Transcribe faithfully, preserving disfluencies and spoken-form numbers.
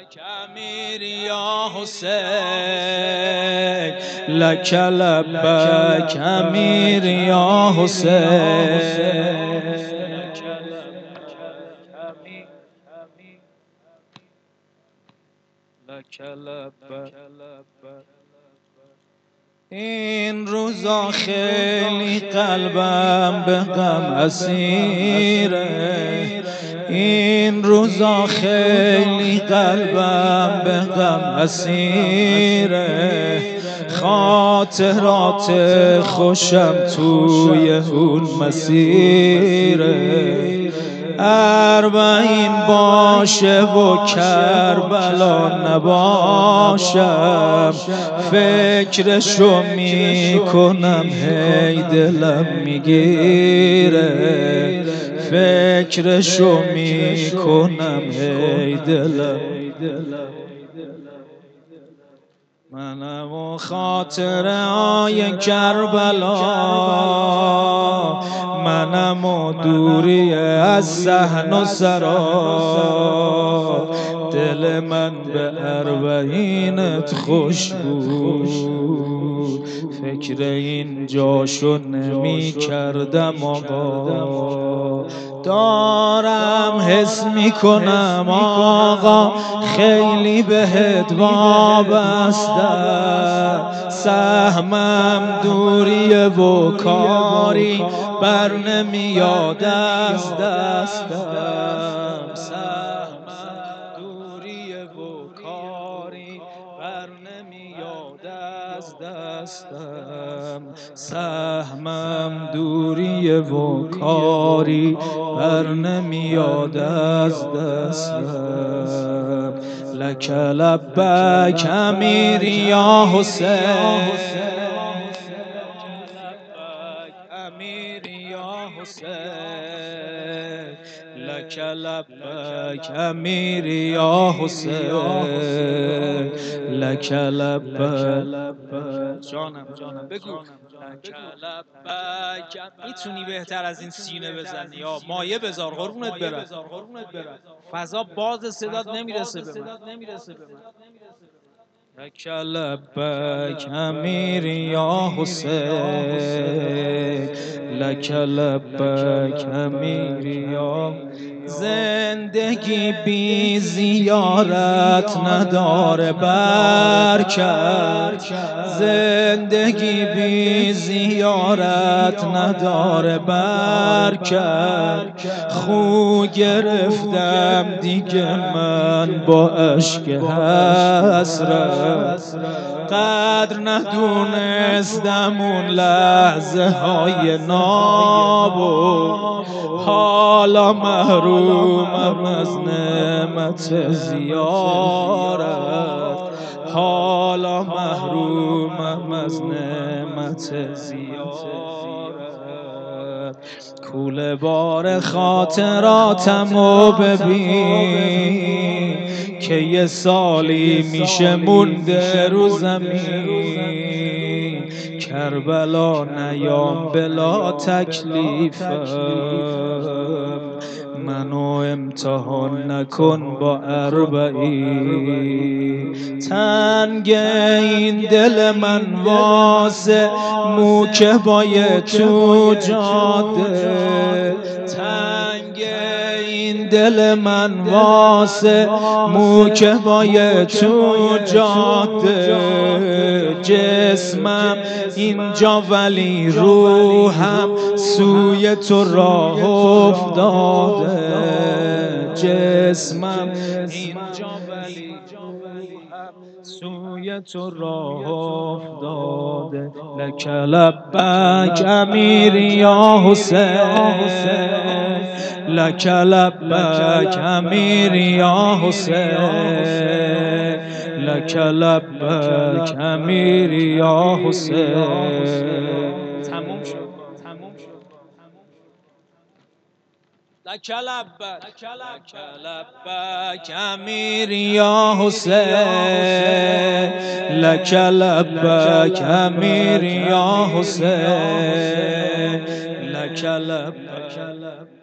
لبک امیر یا حسین، لک لبک امیر یا حسین، لک لبک. این روزا خیلی قلبم به غم اسیره، این روزا خیلی قلبم به غم اسیره، خاطرات خوشم توی اون مسیره، اربعین باشه و کربلا نباشم، فکرشو میکنم هی دلم میگیره، فکرشو میکنم هی دلم. منم و خاطره های کربلا، منم و دوری از صحن و سرا، دل من به اربعینت خوش بود، فکر این جاشو نمی کردم آقا، دارم حس میکنم آقا خیلی بهت وابسته، سهمم دوریه و کاری بر نمیاد از دستم، سهمم دوریه و کاری بر نمیاد از دستم، سهمم دوریه و کاری بر نمیاد از دستم، لک لبک امیر یا حسین، امیر یا حسین، لک لبک امیر یا حسین، لک لبک. جانم جانم بگو. لک لبک. میتونی بهتر از این سینه بزنی یا مایه بذار قربونت برم، فضا باز صدات نمیرسه به من. لک لبک امیر یا حسین، لک لبک امیر یا. زندگی بی زیارت نداره برکت، زندگی بی زیارت نداره برکت، خو گرفتم دیگه من با اشک حسرت، قدر ندونستم اون لحظه های نابو، حالا محرومم از نعمت زیارت، حالا محرومم از نعمت زیارت، کوله بار خاطراتمو ببین که یه سالی میشه مونده رو زمین، کربلا نیام بلا تکلیفم، منو امتحان نکن با اربعین، تنگ این دل من واسه موکبای تو جاده، تنگ این دل من واسه موکبای تو جاده، جسمم اینجا ولی روحم سوی تو راه افتاده، جسمم اینجا ولی روحم سوی تو راه افتاده، لک لبک امیر یا حسین، لک لبک امیر یا حسین، لک لبک امیر یا حسین. تموم شد تموم شد. لک لبک لک لبک امیر یا حسین، لک لبک امیر یا حسین، لک لبک.